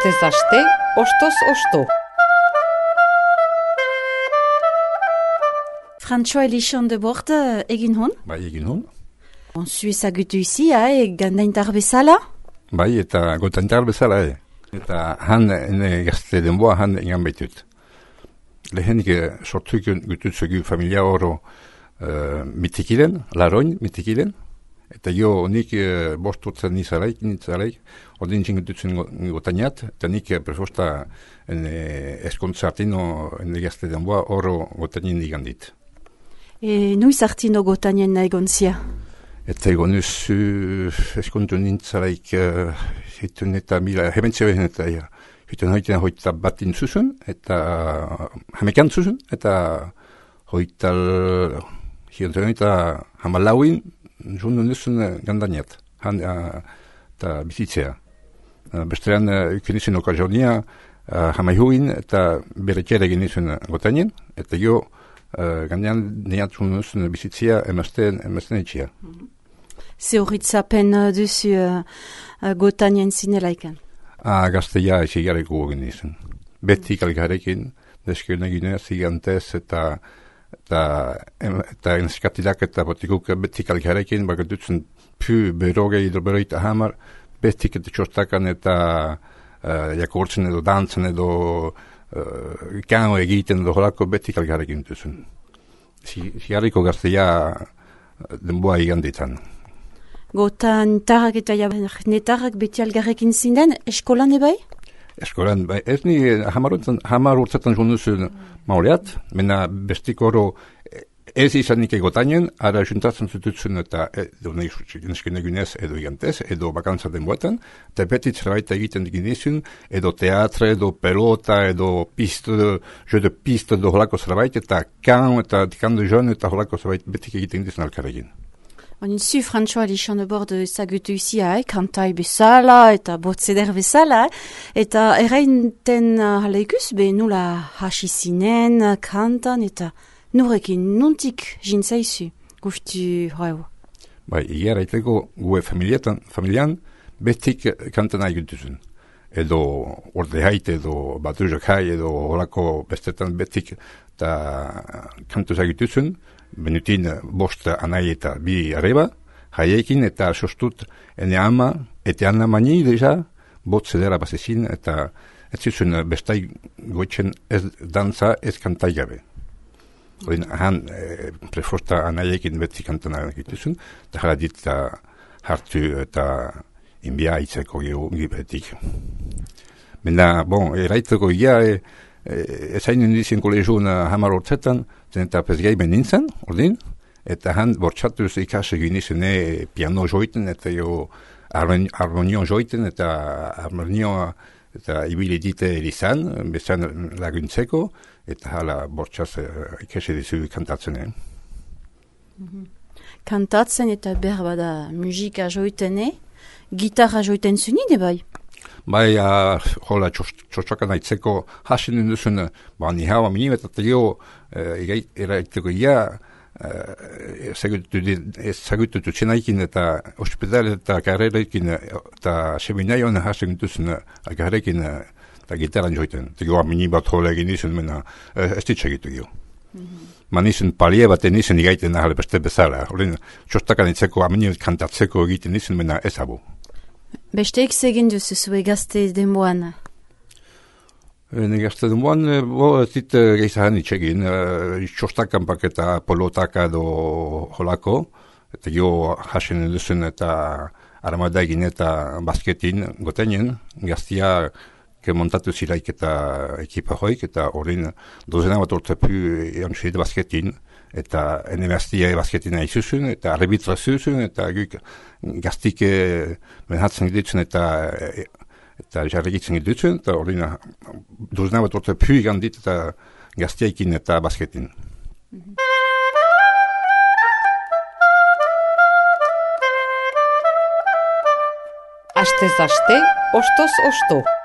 Astez aste, ostoz osto. François Elichon de Borde egin hon? Bai, egin hon. Zu ezagutu izi, gandaintar bezala? Bai, eta gotantar bezala, Eta han, gazte denboa, han ingan baitut. Lehenik sortuik gututzegu familia oro mitikiren, laroin mitikiren. Eta jo, nik bosturtzen nintzalaik, ordin txingututzen gotaniat, eta nik prefosta eskontza artino gazte denboa oro gotanien igandit. Nuiz artino gotanien egon zia? Eta egon eskontu nintzalaik hitun eta mila, hementzioen eta hitun hoita batin zuzun, eta hamekan zuzun, eta hoital hientzen eta hamalauin, jundun duzun gandaniat, eta bizitzea. Bestean, ikenizun okazionia, hamaihuin eta berekere genizun gotanien, eta jo, gandean niat jundun duzun bizitzea emazten etxia. Ze horitzapen duzu gotanien zinelaikan? Gazteia ezigareko genizun. Beti kalgarekin, deskeuna ginea zigantez eta enskatilak eta botikuk beti kalgarekin, bagadutzen pu berogei edo beroita hamar, beti eta txostakan eta jakortzen edo dantzen edo kano egiten edo holako beti kalgarekin duzun. Zigareko gazteia denboa iganditan. Gotantarrak eta jabenetarrak beti algarrekin zinden, eskolan ebai? Eskolan, ez ni hamar urtzetan junduzun mauleat, mena bestik oro ez izanik egotanien, ara juntatzen zututzen eta nesken egunez edo igantez, edo bakantza denboetan, eta beti zerbait egiten ginezun, edo teatre, edo pelota, edo jo de piste, edo holako zerbait, eta kan, eta dikando joan, eta holako zerbait betik egiten dizun alkarregin. Onin zu, François Elichon de Borde ezagutu izia, kantai bezala eta botzeder bezala, eta errainten haleikuz, nula hasi zinen, kantan, eta nurekin nuntik jintzaizu, guftu horreu. Bai, iara iteko gue familian betik kantan aigutuzun. Edo orde haite, edo batuzak hai, edo horako bestetan betik eta kantuz aigutuzun, benutin bost anai eta bi arreba, haiekin eta sostut ene ama, eta anna mani deja, bot zedera bazezin, eta ez zuzun bestai goitzen ez dantza ez kantai gabe. Han prefosta anaiekin beti kantan agituzun, eta jara dit hartu eta inbia itzeko gibetik. Mena, eraiteko ia, ezain indizien kolegiun hamar urtetan, zen eta pezgeiben nintzen, ordin, eta han bortxatuz ikase ginizune piano joiten, eta jo harmonio joiten, eta harmonio eta ibilidite erizan, bezan laguntzeko, eta hala bortxaz ikase dizu kantatzen. Kantatzen eta berbada musika joitene, gitarra joiten zunide bai? Bai, hola, txostaka nahitzeko hasen duzun, ni haua minibet, eta jo, eraiteko ia, zagututu txenaikin eta ospital eta karrerekin eta seminaion hasen duzun karrerekin eta gitaran joiten. Eta jo, minibat hola egin izun, mena, ez ditzagitu jo. Man izun palie bat izun igaiten nahale beste bezala. Horren, txostaka nahitzeko, minibet kantatzeko egiten izun, mena ez abu. Besteik zegin duzu zue gazte denboan? Gazte denboan, ez dit gehizahan itxegin, txostakampak eta polotaka edo holako, eta jo hasen duzun eta armadagin eta basketin gotenien, gaztia montatu zilaik eta ekipa hoik, eta horren dozena bat urtepu egon basketin, eta ene gaztia basketina izuzun, eta arbitra zuzun, eta gaztik menhatzen giditzen eta jarregitzen giditzen, eta horren dozena bat urtepu igandit eta gaztiaikin eta basketin. Astez aste, ostoz osto.